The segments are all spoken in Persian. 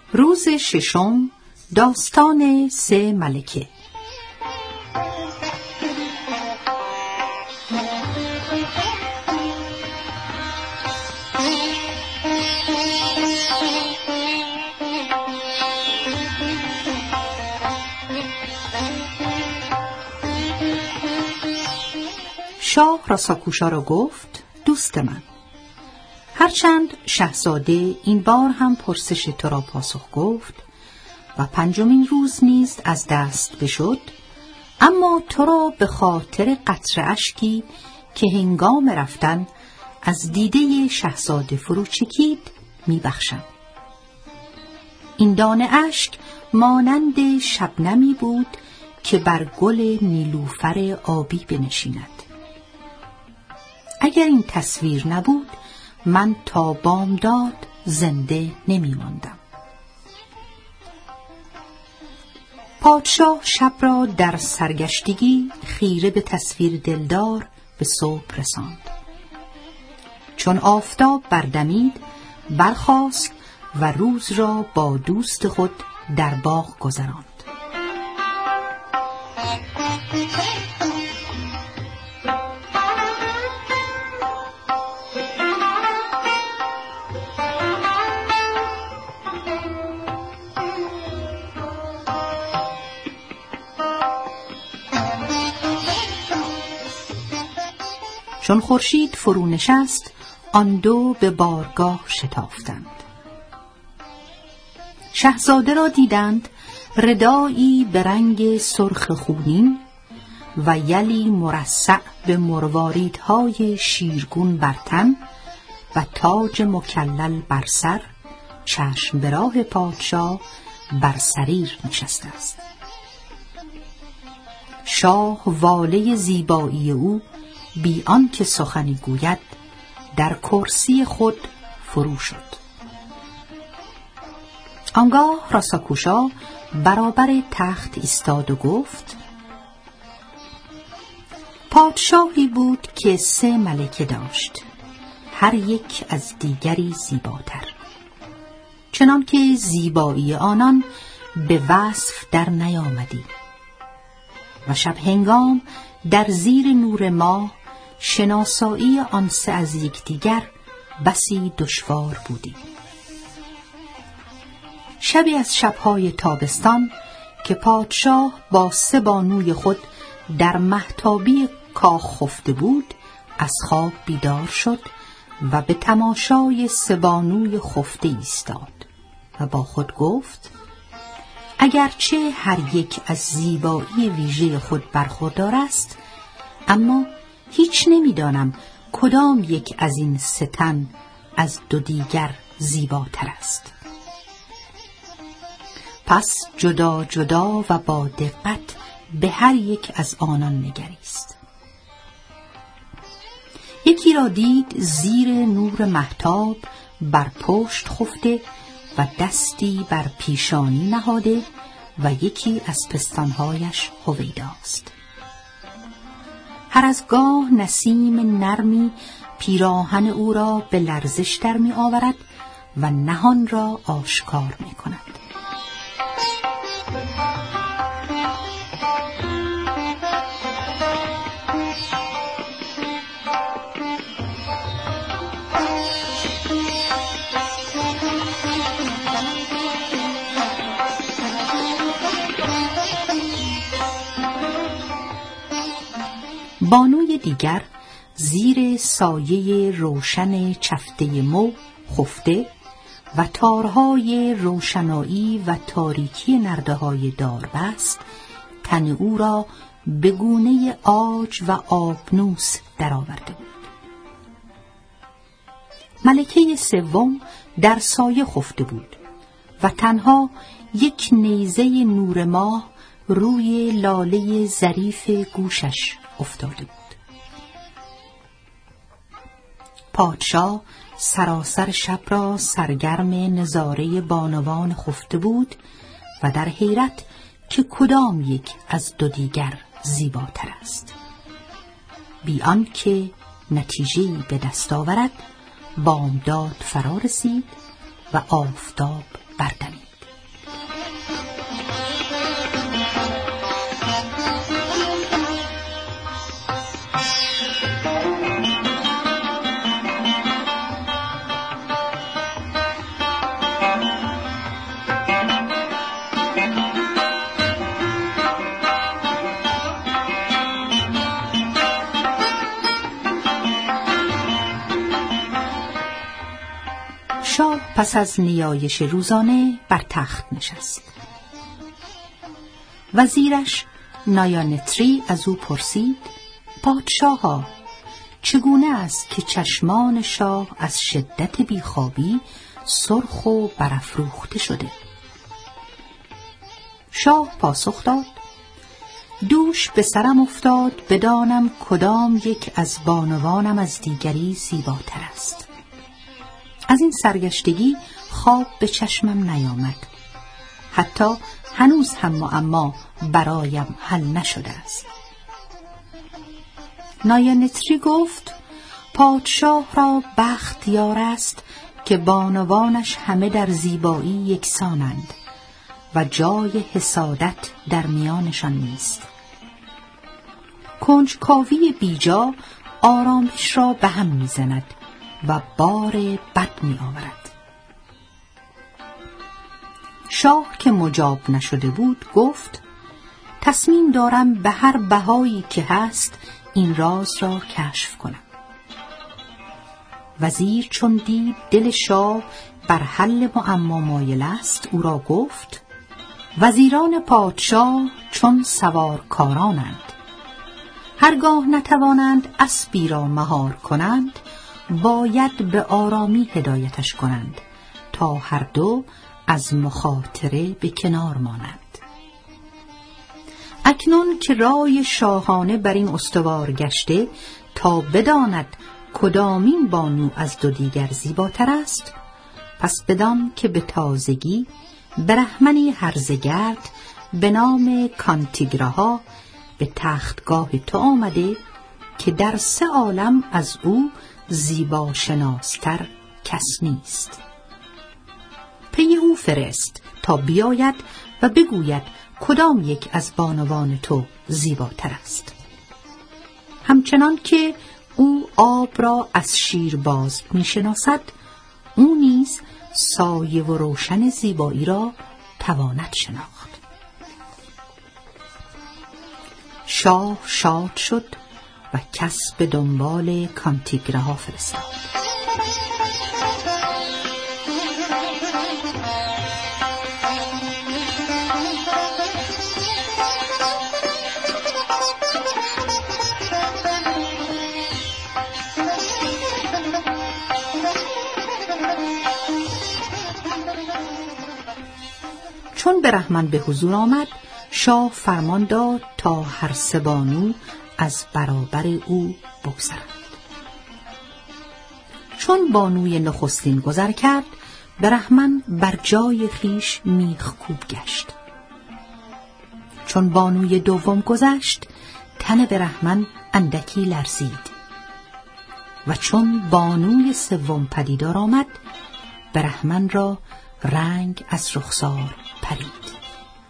روز ششم، داستان 3 ملکه. شاه راساکوشا را گفت: دوست من، هرچند شاهزاده این بار هم پرسش تو را پاسخ گفت و 5مین روز نیز از دست بشد، اما تو را به خاطر قطره اشکی که هنگام رفتن از دیده شاهزاده فرو چکید میبخشم. این دانه اشک مانند شبنمی بود که بر گل نیلوفر آبی بنشیند. اگر این تصویر نبود، من تا بامداد زنده نمی ماندم. پادشاه شب را در سرگشتگی خیره به تصویر دلدار به صبح رساند. چون آفتاب بردمید، برخاست و روز را با دوست خود در باغ گذراند. چون خورشید فرو نشست، آن دو به بارگاه شتافتند. شاهزاده را دیدند ردایی به رنگ سرخ خونین و یلی مرصع به مرواریدهای شیرگون بر تن و تاج مکلل بر سر، چشم به راه پادشاه بر سریر نشسته است. شاه واله زیبایی او بی آنکه سخنی گوید در کرسی خود فرو شد. آنگاه راساکوشا برابر تخت ایستاد و گفت: پادشاهی بود که 3 ملکه داشت، هر یک از دیگری زیباتر، چنان که زیبایی آنان به وصف در نیامدی و شب هنگام در زیر نور ماه شناسایی آن 3 از یکدیگر بسی دشوار بودی. شبی از شبهای تابستان که پادشاه با 3 بانوی خود در مهتابی کاخ خفته بود، از خواب بیدار شد و به تماشای 3 بانوی خفته ایستاد و با خود گفت: اگرچه هر یک از زیبایی ویژه خود برخوردار است، اما هیچ نمیدانم کدام یک از این 3 تن از 2 دیگر زیباتر است. پس جدا جدا و با دقت به هر یک از آنان نگریست. یکی را دید زیر نور مهتاب بر پشت خفته و دستی بر پیشانی نهاده و یکی از پستانهایش هویداست. هر از گاه نسیم نرمی پیراهن او را به لرزش در می آورد و نهان را آشکار می کند. بانوی دیگر زیر سایه روشن چفته مو خفته و تارهای روشنایی و تاریکی نرده‌های داربست تن او را به گونه عاج و آبنوس درآورده بود. ملکه 3 در سایه خفته بود و تنها یک نیزه نور ماه روی لاله ظریف گوشش افتاده بود. پادشاه سراسر شب را سرگرم نظاره بانوان خفته بود و در حیرت که کدام یک از 2 دیگر زیباتر است. بی آنکه نتیجه‌ای به دست آورد، بامداد فرا رسید و آفتاب بردمید. پس از نیایش روزانه بر تخت نشست. وزیرش نایانتری از او پرسید: پادشاها، چگونه است که چشمان شاه از شدت بیخوابی سرخ و برافروخته شده؟ شاه پاسخ داد: دوش به سرم افتاد بدانم کدام یک از بانوانم از دیگری زیباتر است. از این سرگشتگی خواب به چشمم نیامد. حتی هنوز هم معما برایم حل نشده است. نایانتری گفت: پادشاه را بخت یار است که بانوانش همه در زیبایی یکسانند و جای حسادت در میانشان نیست. کنجکاوی بیجا آرامش را به هم میزند و بار بد می آورد. شاه که مجاب نشده بود گفت: تصمیم دارم به هر بهایی که هست این راز را کشف کنم. وزیر چون دید دل شاه بر حل معما مایل است، او را گفت: وزیران پادشاه چون سوارکارانند. هرگاه نتوانند اسبی را مهار کنند، باید به آرامی هدایتش کنند تا هر دو از مخاطره به کنار مانند. اکنون که رای شاهانه بر این استوار گشته تا بداند کدامین بانو از دو دیگر زیباتر است، پس بدان که به تازگی برهمنی هرزگرد به نام کانتیگراها به تختگاه تو آمده که در 3 عالم از او زیبا شناستر کس نیست. پی او فرست تا بیاید و بگوید کدام یک از بانوان تو زیباتر است. همچنان که او آب را از شیر باز می شناسد، او نیز سایه و روشن زیبایی را تواند شناخت. شاه شاد شد و کس به دنبال کانتیگراها فرستاد. چون برهمن به حضور آمد، شاه فرمان داد تا هر 3 بانو از برابر او بگذرند. چون بانوی نخستین گذر کرد، برهمن بر جای خیش میخکوب گشت. چون بانوی دوم گذشت، تن برهمن اندکی لرزید و چون بانوی سوم پدیدار آمد، برهمن را رنگ از رخسار پرید.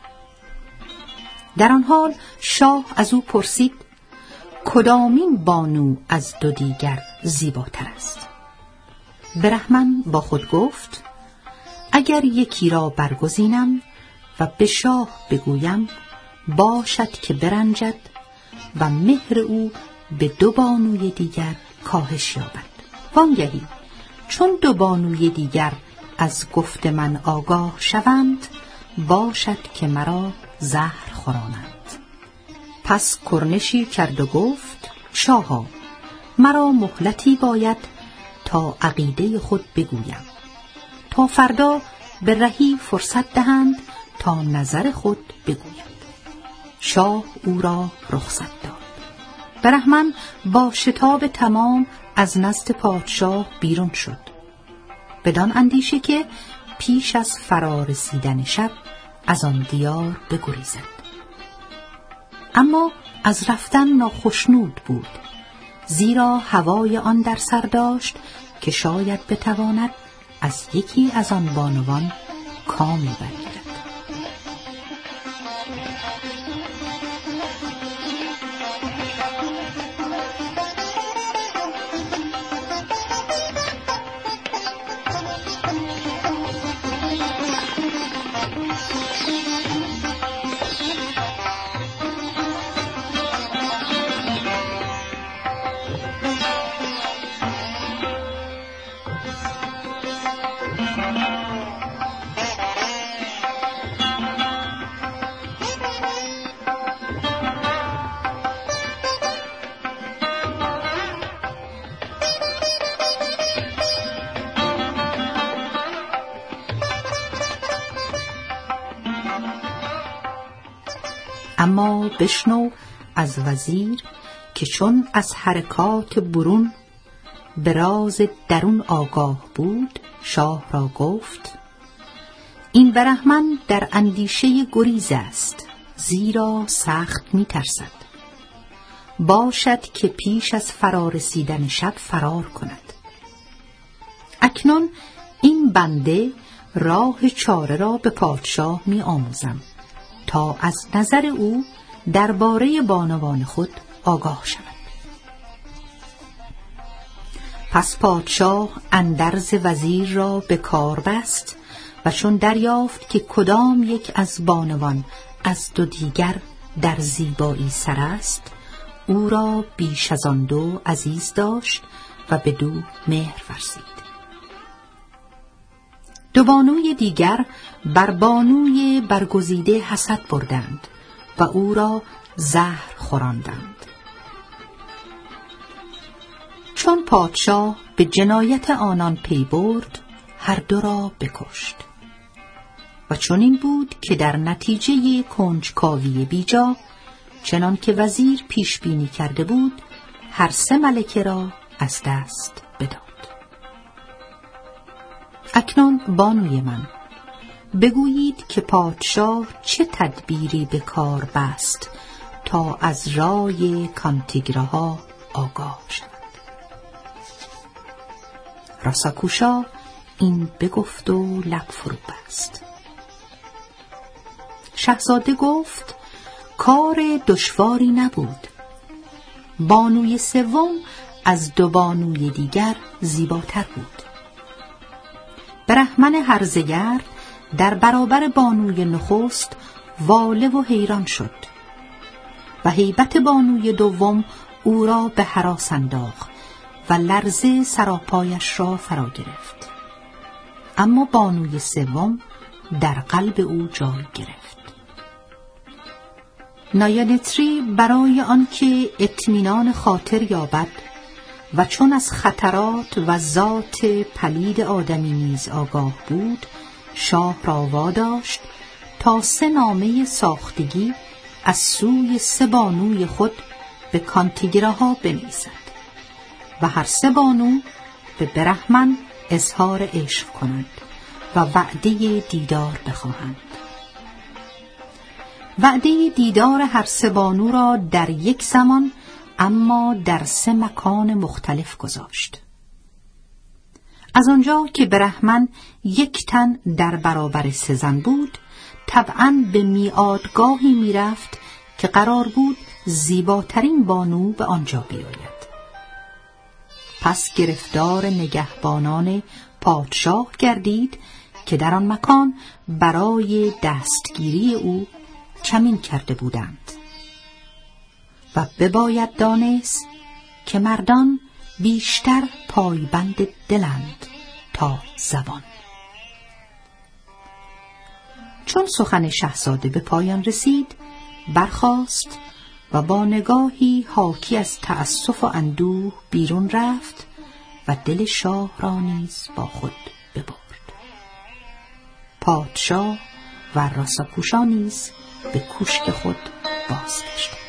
در آن حال شاه از او پرسید: کدامین بانو از دو دیگر زیباتر است؟ برهمن با خود گفت: اگر یکی را برگزینم و به شاه بگویم، باشد که برنجد و مهر او به 2 بانوی دیگر کاهش یابد. وانگهی چون 2 بانوی دیگر از گفت من آگاه شوند، باشد که مرا زهر خورانند. پس کرنشی کرد و گفت: شاها، مرا مهلتی باید تا عقیده خود بگویم، تا فردا به رهی فرصت دهند تا نظر خود بگوید. شاه او را رخصت داد. برهمن با شتاب تمام از نزد پادشاه بیرون شد، بدان اندیشه که پیش از فرارسیدن شب از آن دیار بگریزد. اما از رفتن ناخشنود بود، زیرا هوای آن در سر داشت که شاید بتواند از یکی از آن بانوان کامی برگیرد. اما بشنو از وزیر که چون از حرکات برون به راز درون آگاه بود، شاه را گفت: این برهمن در اندیشه گریز است، زیرا سخت می ترسد. باشد که پیش از فرارسیدن شب فرار کند. اکنون این بنده راه چاره را به پادشاه می آموزم تا از نظر او درباره بانوان خود آگاه شود. پس پادشاه اندرز وزیر را به کار بست و چون دریافت که کدام یک از بانوان از دو دیگر در زیبایی سر است، او را بیش از آن دو عزیز داشت و بدو مهر ورزید. دو بانوی دیگر بر بانوی برگزیده حسد بردند و او را زهر خوراندند. چون پادشاه به جنایت آنان پی برد، هر دو را بکشت. و چون این بود که در نتیجه کنجکاوی بیجا، چنان که وزیر پیش بینی کرده بود، هر سه ملکه را از دست بداد. اکنون بانوی من، بگویید که پادشاه چه تدبیری به کار بست تا از رای کانتیگراها آگاه شود. راساکوشا این بگفت و لب فرو بست. شاهزاده گفت: کار دشواری نبود. بانوی سوم از دو بانوی دیگر زیباتر بود. برهمن هرزگرد در برابر بانوی نخست واله و حیران شد و هیبت بانوی دوم او را به هراس انداخت و لرزه سراپایش را فرا گرفت. اما بانوی سوم در قلب او جای گرفت. نایانتری برای آنکه اطمینان خاطر یابد و چون از خطرات و ذات پلید آدمی نیز آگاه بود، شاه را واداشت تا 3 نامه ساختگی از سوی 3 بانوی خود به کانتیگراها بنویسد و هر 3 بانو به برهمن اظهار عشق کنند و وعده دیدار بخواهند. وعده دیدار هر 3 بانو را در یک زمان اما در 3 مکان مختلف گذاشت. از آنجا که برهمن یک تن در برابر 3 زن بود، طبعاً به میعادگاهی میرفت که قرار بود زیباترین بانو به آنجا بیاید. پس گرفتار نگهبانان پادشاه گردید که در آن مکان برای دستگیری او کمین کرده بودند و بباید دانست که مردان بیشتر پایبند دلند تا زبان. چون سخن شاهزاده به پایان رسید، برخاست و با نگاهی حاکی از تأسف و اندوه بیرون رفت و دل شاه را نیز با خود ببرد. پادشاه و راساکوشا نیز به کوشک خود بازگشتند.